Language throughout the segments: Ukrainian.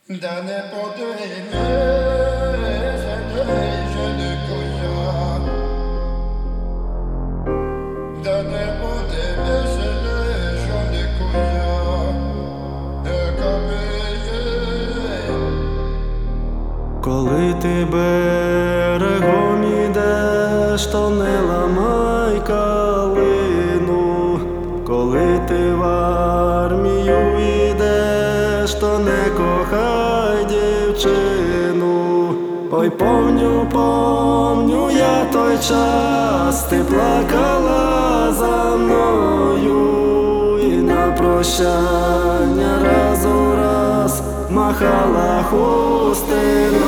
Да не подивися, женику, да не подивися, женику, коли ти берегом ідеш, то не ламай калину, коли ти в армію ідеш, то не кохай дівчину. Ой, помню я той час, ти плакала за мною, і на прощання раз у раз махала хустиною.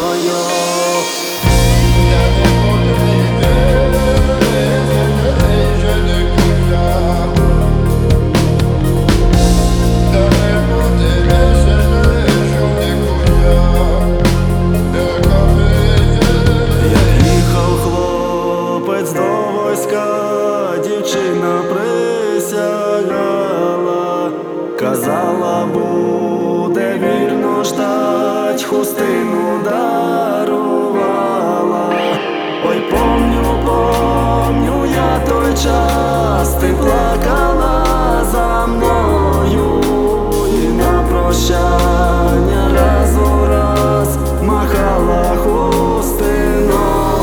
Дівчина присягала, казала, буде вірно ждать, хустину дарувала. Ой, помню я той час, ти плакала за мною, і на прощання раз у раз махала хустиною.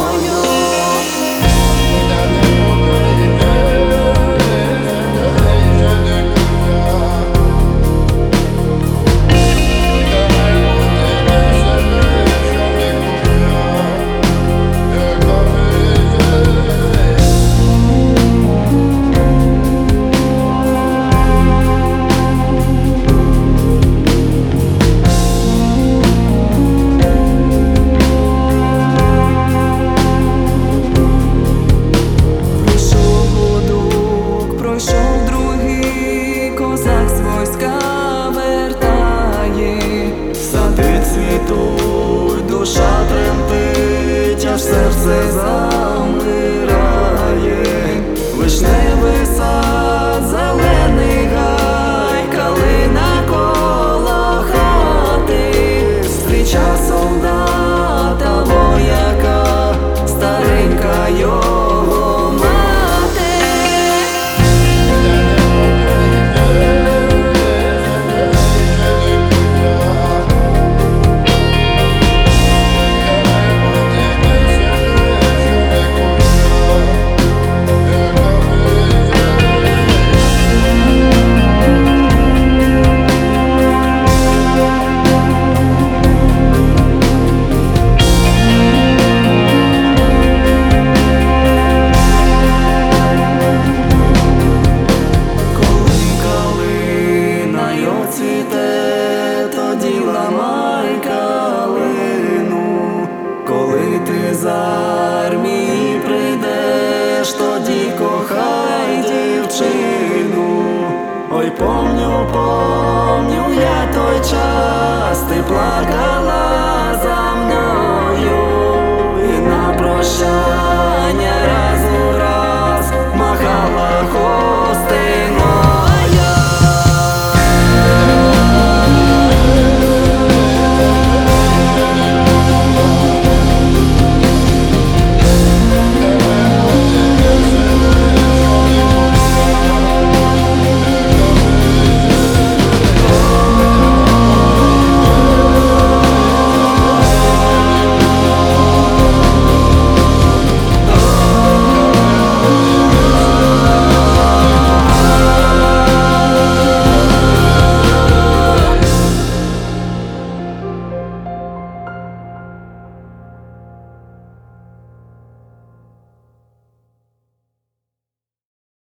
Душа тремтить, аж серце замирає, вишневий сад, зелений гай, калина коло хати, зустріча солдата, вояка, старенька його мати. Тоді ламай калину, коли ти з армії прийдеш, тоді кохай дівчину. Ой, помню я той час, ти плакала за мною, і на прощання